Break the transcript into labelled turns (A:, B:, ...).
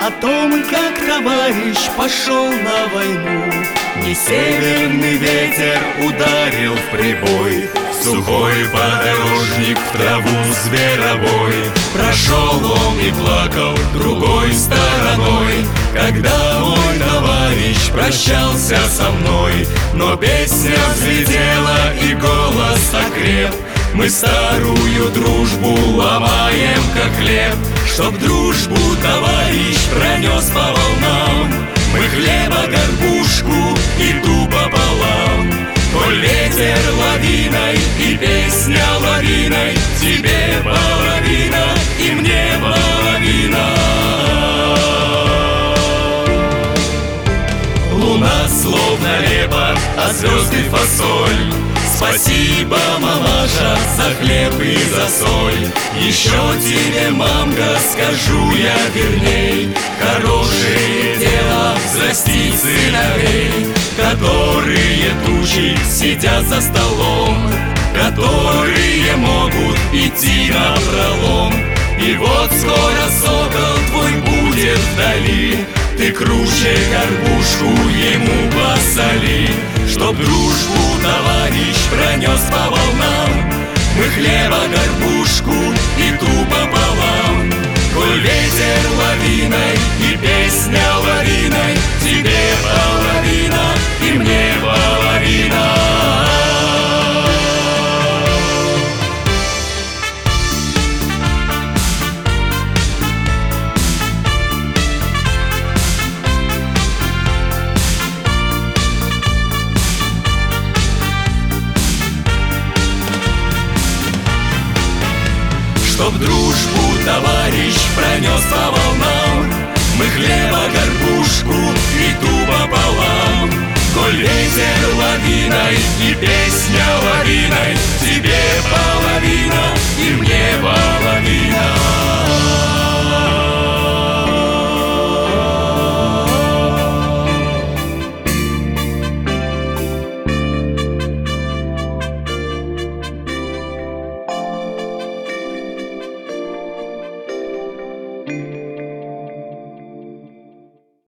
A: о том, как товарищ пошел на войну. Не северный ветер ударил в прибой, сухой подорожник в траву зверобой. Прошел он и плакал другой стороной, когда мой товарищ прощался со мной. Но песня взлетела и голос окреп, мы старую дружбу ломаем, как хлеб. Чтоб дружбу товарищ пронес по волнам, мы хлеба горбушку и ту пополам. Коль ветер лавиной и песня лавиной, тебе половина и мне половина. Луна словно лепа, а звезды фасоль. Спасибо, мамаша, за хлеб и за соль. Еще тебе, мамка, скажу я верней: хорошее дело взрастить сыновей, которые тучи сидят за столом, которые могут идти напролом. И вот скоро сокол твой будет вдали, ты круче горбушку ему посоли. Чтоб дружбу товарищ пронес по волнам, мы хлеба горбушку и ту пополам. Коль ветер лавиной и песня лавиной, тебе половина и мне половина. Чтоб дружбу товарищ пронес по волнам, мы хлеба горбушку и ту пополам. Коль ветер лавиной и песня лавиной, тебе половина